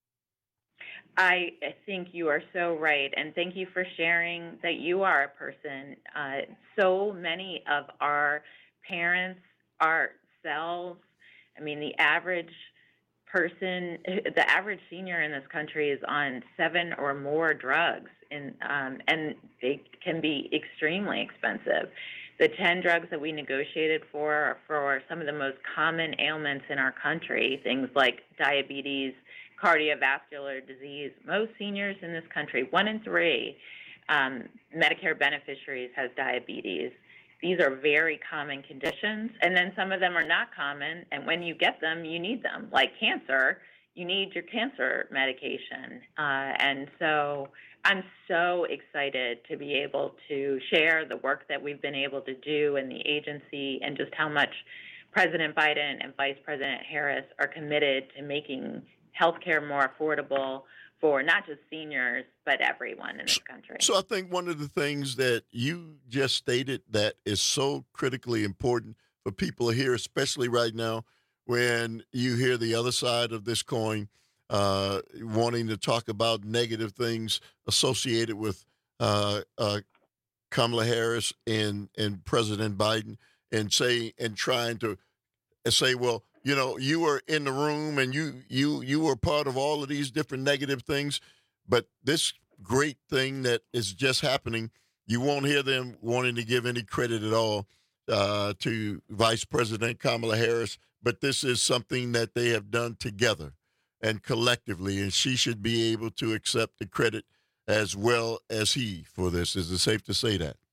I think you are so right, and thank you for sharing that you are a person. Uh, so many of our parents, ourselves, I mean, the average person, the average senior in this country is on seven or more drugs, in, um, and they can be extremely expensive. The ten drugs that we negotiated for are for some of the most common ailments in our country, things like diabetes, cardiovascular disease. Most seniors in this country, one in three um, Medicare beneficiaries has diabetes. These are very common conditions, and then some of them are not common, and when you get them, you need them. Like cancer, you need your cancer medication. Uh, and so I'm so excited to be able to share the work that we've been able to do in the agency, and just how much President Biden and Vice President Harris are committed to making healthcare more affordable for not just seniors, but everyone in this country. So I think one of the things that you just stated that is so critically important for people here, especially right now, when you hear the other side of this coin, uh, wanting to talk about negative things associated with uh, uh, Kamala Harris and, and President Biden, and say and trying to say, well, you know, you were in the room and you you you were part of all of these different negative things, but this great thing that is just happening, you won't hear them wanting to give any credit at all uh, to Vice President Kamala Harris. But this is something that they have done together and collectively, and she should be able to accept the credit as well as he for this. Is it safe to say that?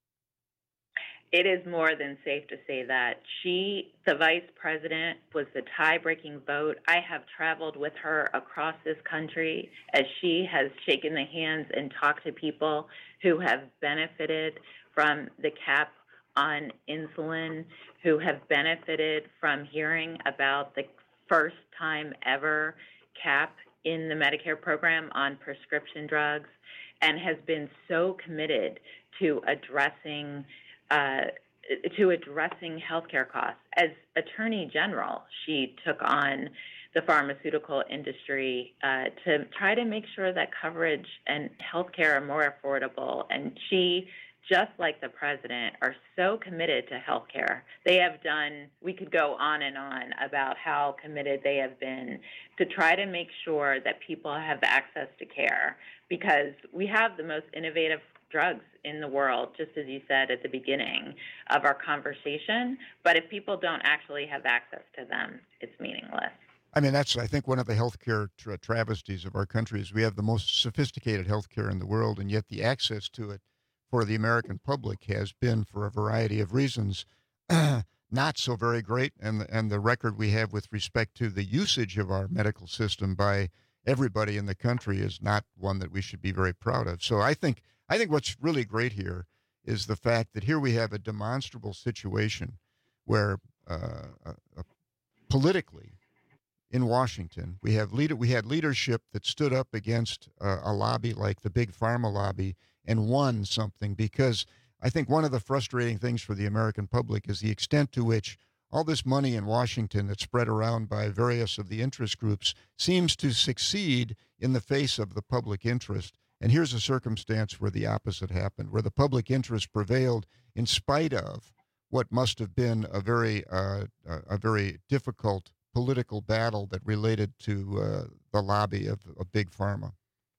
It is more than safe to say that. She, the vice president, was the tie-breaking vote. I have traveled with her across this country as she has shaken the hands and talked to people who have benefited from the cap on insulin, who have benefited from hearing about the first time ever cap in the Medicare program on prescription drugs, and has been so committed to addressing Uh, to addressing healthcare costs. As Attorney General, she took on the pharmaceutical industry uh, to try to make sure that coverage and healthcare are more affordable. And she, just like the president, are so committed to healthcare. They have done, we could go on and on about how committed they have been to try to make sure that people have access to care, because we have the most innovative drugs in the world, just as you said at the beginning of our conversation. But if people don't actually have access to them, it's meaningless. I mean, that's, I think, one of the healthcare tra- travesties of our country is we have the most sophisticated healthcare in the world, and yet the access to it for the American public has been, for a variety of reasons, not so very great. And, and the record we have with respect to the usage of our medical system by everybody in the country is not one that we should be very proud of. So I think I think what's really great here is the fact that here we have a demonstrable situation where uh, uh, politically in Washington, we have leader, we had leadership that stood up against uh, a lobby like the big pharma lobby and won something, because I think one of the frustrating things for the American public is the extent to which all this money in Washington that's spread around by various of the interest groups seems to succeed in the face of the public interest. And here's a circumstance where the opposite happened, where the public interest prevailed in spite of what must have been a very uh, a very difficult political battle that related to uh, the lobby of, of Big Pharma.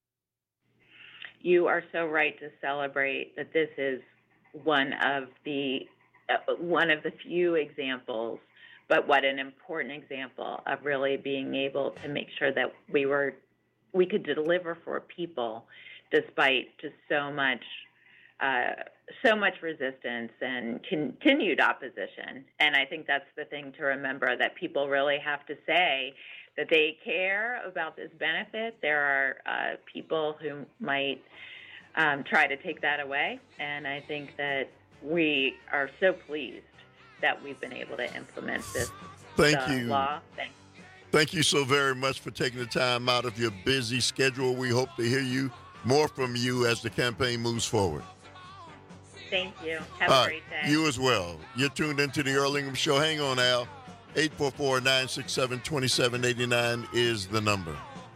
You are so right to celebrate that this is one of the uh, one of the few examples, but what an important example of really being able to make sure that we were we could deliver for people despite just so much uh, so much resistance and continued opposition. And I think that's the thing to remember, that people really have to say that they care about this benefit. There are uh, people who might um, try to take that away, and I think that we are so pleased that we've been able to implement this Thank uh, you. law. Thank you. Thank you so very much for taking the time out of your busy schedule. We hope to hear you more from you as the campaign moves forward. Thank you. Have All a great right, day. you as well. You're tuned into the Earl Ingram Show. Hang on, Al. eight four four, nine six seven, two seven eight nine is the number.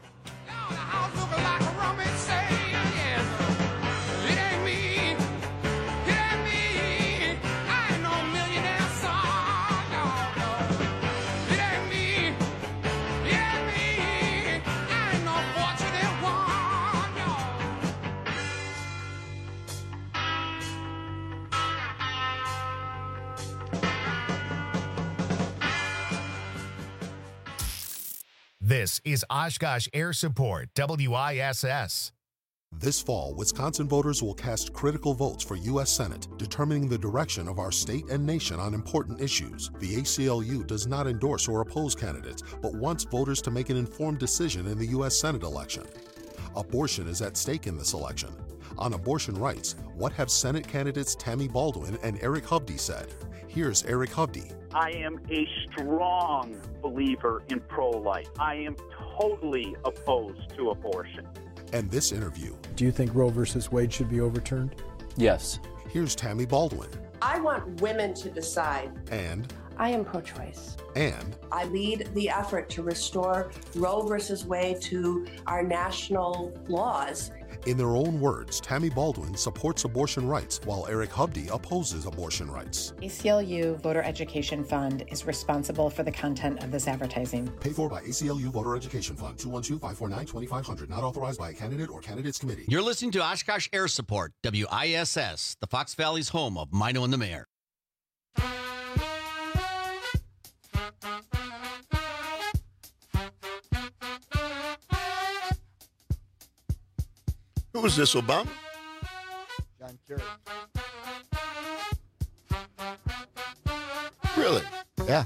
This is Oshkosh Air Support, W I S S. This fall, Wisconsin voters will cast critical votes for U S Senate, determining the direction of our state and nation on important issues. The A C L U does not endorse or oppose candidates, but wants voters to make an informed decision in the U S Senate election. Abortion is at stake in this election. On abortion rights, what have Senate candidates Tammy Baldwin and Eric Hovde said? Here's Eric Hovde. I am a strong believer in pro-life. I am totally opposed to abortion. And this interview. Do you think Roe versus Wade should be overturned? Yes. Here's Tammy Baldwin. I want women to decide. And. I am pro-choice. And. I lead the effort to restore Roe versus Wade to our national laws. In their own words, Tammy Baldwin supports abortion rights, while Eric Hubdy opposes abortion rights. A C L U Voter Education Fund is responsible for the content of this advertising. Paid for by A C L U Voter Education Fund, two one two, five four nine, two five zero zero, not authorized by a candidate or candidates committee. You're listening to Oshkosh Air Support, W I S S, the Fox Valley's home of Mino and the Mayor. Who was this, Obama? John Kerry. Really? Yeah.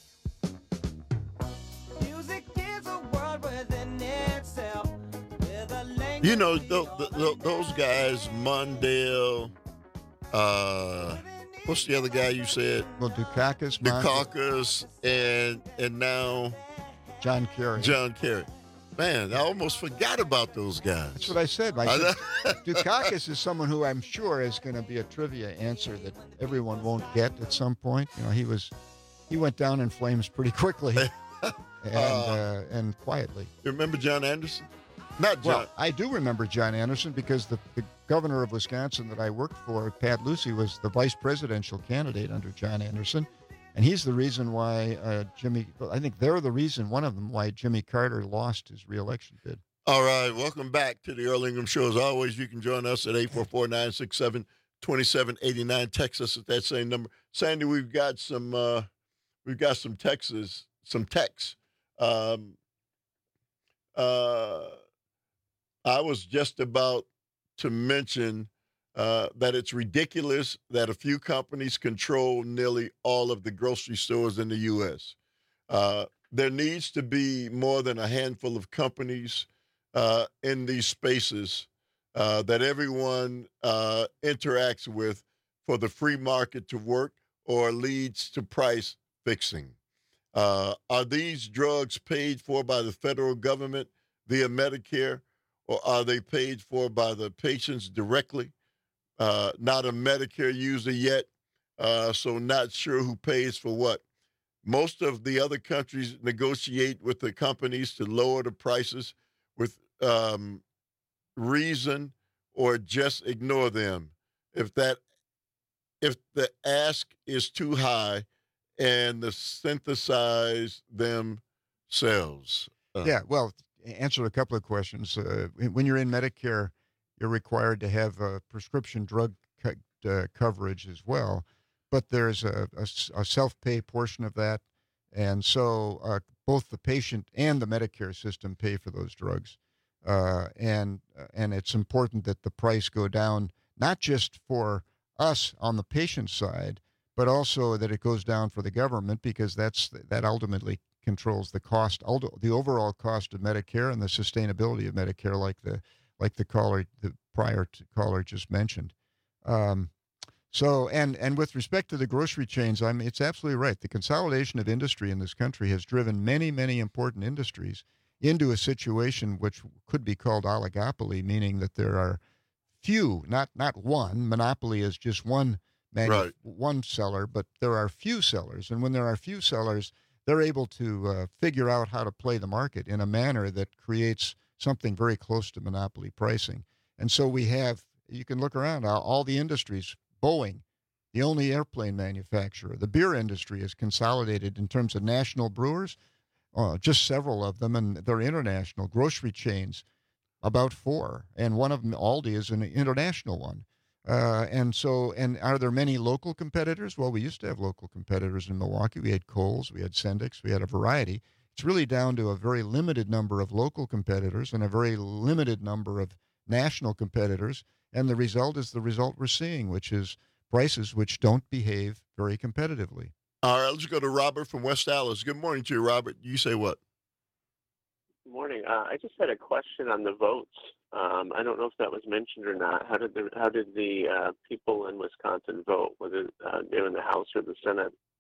You know, th- th- th- those guys, Mondale, uh, what's the other guy you said? Well, Dukakis, Dukakis, and and now John Kerry. John Kerry. Man, I almost forgot about those guys. That's what I said. I said Dukakis is someone who I'm sure is going to be a trivia answer that everyone won't get at some point. You know, he was, he went down in flames pretty quickly and uh, uh, and quietly. You remember John Anderson? Not John. Well, I do remember John Anderson because the, the governor of Wisconsin that I worked for, Pat Lucy, was the vice presidential candidate under John Anderson. And he's the reason why uh, Jimmy, I think they're the reason, one of them, why Jimmy Carter lost his reelection bid. All right. Welcome back to the Earl Ingram Show. As always, you can join us at eight four four, nine six seven, two seven eight nine. Text us at that same number. Sandy, we've got some, uh, we've got some texts, some texts. Um, uh, I was just about to mention Uh, that it's ridiculous that a few companies control nearly all of the grocery stores in the U S. Uh, there needs to be more than a handful of companies uh, in these spaces uh, that everyone uh, interacts with for the free market to work or leads to price fixing. Uh, are these drugs paid for by the federal government via Medicare, or are they paid for by the patients directly? Uh, not a Medicare user yet, uh, so not sure who pays for what. Most of the other countries negotiate with the companies to lower the prices with um, reason or just ignore them. If that, if the ask is too high and the synthesize themselves. Uh, yeah, well, answer a couple of questions. Uh, when you're in Medicare, you're required to have a prescription drug co- uh, coverage as well, but there's a, a, a self-pay portion of that, and so uh, both the patient and the Medicare system pay for those drugs, uh, and uh, and it's important that the price go down, not just for us on the patient side, but also that it goes down for the government, because that's that ultimately controls the cost, the overall cost of Medicare and the sustainability of Medicare, like the like the caller, the prior to caller just mentioned. Um, so, and and with respect to the grocery chains, I mean, it's absolutely right. The consolidation of industry in this country has driven many, many important industries into a situation which could be called oligopoly, meaning that there are few, not not one. Monopoly is just one manu- Right. one seller, but there are few sellers. And when there are few sellers, they're able to uh, figure out how to play the market in a manner that creates something very close to monopoly pricing. And so we have, you can look around, all, all the industries, Boeing, the only airplane manufacturer, the beer industry is consolidated in terms of national brewers, uh, just several of them, and they're international. Grocery chains, about four, and one of them, Aldi, is an international one. Uh, and so, and are there many local competitors? Well, we used to have local competitors in Milwaukee. We had Kohl's, we had Sendix, we had a variety. It's really down to a very limited number of local competitors and a very limited number of national competitors. And the result is the result we're seeing, which is prices which don't behave very competitively. All right, let's go to Robert from West Allis. Good morning to you, Robert. You say what? Good morning. Uh, I just had a question on the votes. Um, I don't know if that was mentioned or not. How did the how did the uh, people in Wisconsin vote, whether uh, they were in the House or the Senate?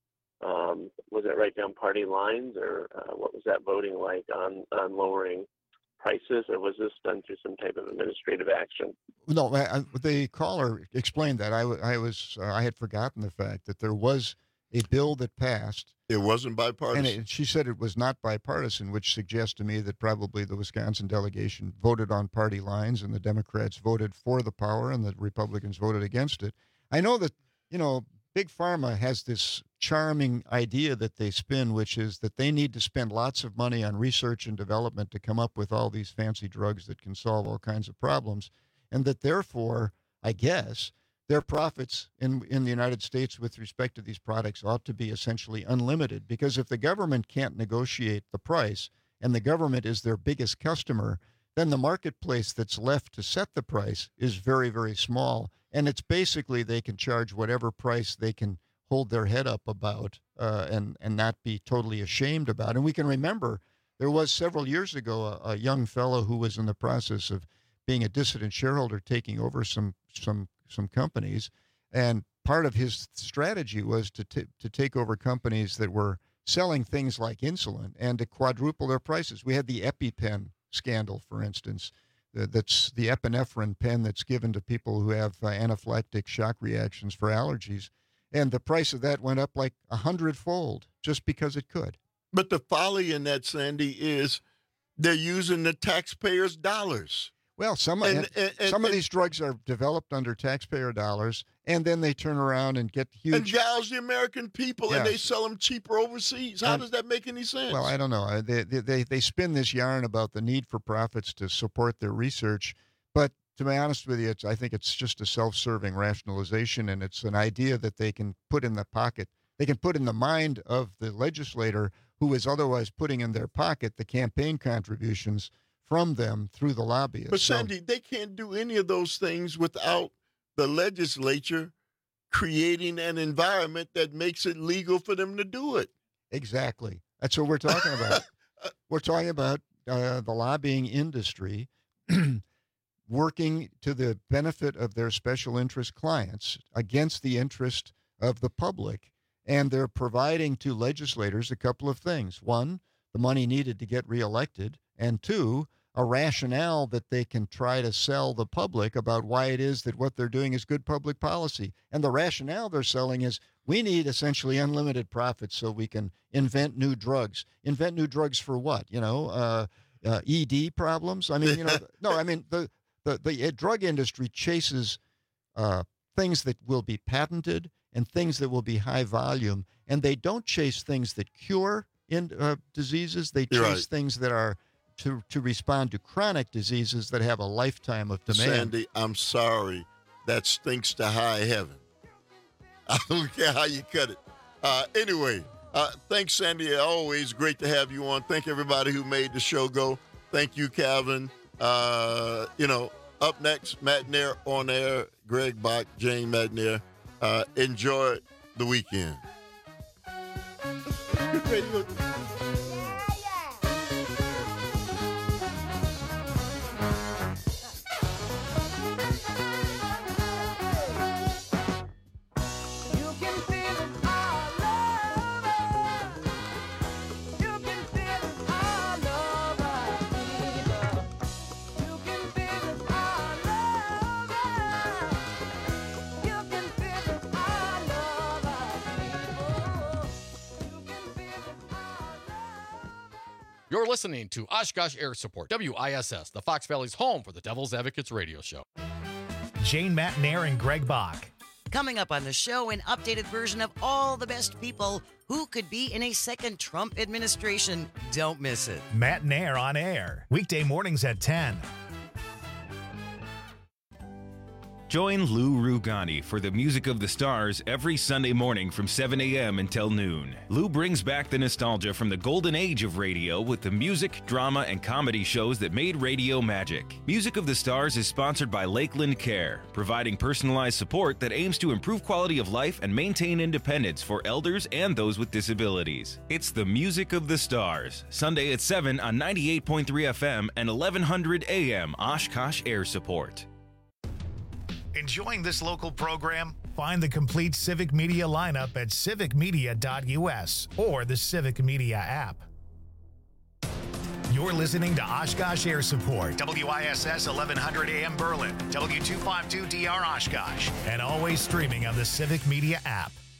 Um, was it right down party lines, or uh, what was that voting like on, on lowering prices, or was this done through some type of administrative action? No, I, the caller explained that. I, I was uh, I had forgotten the fact that there was a bill that passed. It wasn't bipartisan. And it, she said it was not bipartisan, which suggests to me that probably the Wisconsin delegation voted on party lines, and the Democrats voted for the power, and the Republicans voted against it. I know that, you know, Big Pharma has this charming idea that they spin, which is that they need to spend lots of money on research and development to come up with all these fancy drugs that can solve all kinds of problems, and that therefore, I guess, their profits in in the United States with respect to these products ought to be essentially unlimited, because if the government can't negotiate the price and the government is their biggest customer, then the marketplace that's left to set the price is very, very small. And it's basically they can charge whatever price they can hold their head up about uh, and, and not be totally ashamed about. And we can remember there was several years ago a, a young fellow who was in the process of being a dissident shareholder taking over some some some companies. And part of his strategy was to t- to take over companies that were selling things like insulin and to quadruple their prices. We had the EpiPen scandal, for instance. That's the epinephrine pen that's given to people who have uh, anaphylactic shock reactions for allergies. And the price of that went up like a hundredfold just because it could. But the folly in that, Sandy, is they're using the taxpayers' dollars. Well, some, and, and, and, and, some of and, these drugs are developed under taxpayer dollars, and then they turn around and get huge... And gouge the American people, yes. and they sell them cheaper overseas. How and, does that make any sense? Well, I don't know. They, they, they spin this yarn about the need for profits to support their research, but to be honest with you, it's, I think it's just a self-serving rationalization, and it's an idea that they can put in the pocket. They can put in the mind of the legislator who is otherwise putting in their pocket the campaign contributions from them through the lobbyists. But, Sandy, so, they can't do any of those things without the legislature creating an environment that makes it legal for them to do it. Exactly. That's what we're talking about. We're talking about uh, the lobbying industry working to the benefit of their special interest clients against the interest of the public. And they're providing to legislators a couple of things. One, the money needed to get reelected. And two, a rationale that they can try to sell the public about why it is that what they're doing is good public policy. And the rationale they're selling is we need essentially unlimited profits so we can invent new drugs. Invent new drugs for what? You know, uh, uh, E D problems? I mean, you know, no, I mean, the, the, the drug industry chases uh, things that will be patented and things that will be high volume. And they don't chase things that cure in, uh, diseases. They chase right. things that are To, to respond to chronic diseases that have a lifetime of demand. Sandy, I'm sorry. That stinks to high heaven. I don't care how you cut it. Uh, anyway, uh, thanks, Sandy. Always great to have you on. Thank everybody who made the show go. Thank you, Calvin. Uh, you know, up next, Matt Nair on air, Greg Bach, Jane McNair. Uh, enjoy the weekend. You're listening to Oshkosh Air Support, W I S S, the Fox Valley's home for the Devil's Advocates radio show. Jane Matnair and Greg Bach. Coming up on the show, an updated version of all the best people who could be in a second Trump administration. Don't miss it. Matt Nair on air, weekday mornings at ten. Join Lou Rugani for the Music of the Stars every Sunday morning from seven a.m. until noon. Lou brings back the nostalgia from the golden age of radio with the music, drama, and comedy shows that made radio magic. Music of the Stars is sponsored by Lakeland Care, providing personalized support that aims to improve quality of life and maintain independence for elders and those with disabilities. It's the Music of the Stars, Sunday at seven on ninety-eight point three F M and eleven hundred A M Oshkosh Air Support. Enjoying this local program? Find the complete Civic Media lineup at civic media dot U S or the Civic Media app. You're listening to Oshkosh Air Support, W I S S eleven hundred A M Berlin, W two fifty-two D R Oshkosh, and always streaming on the Civic Media app.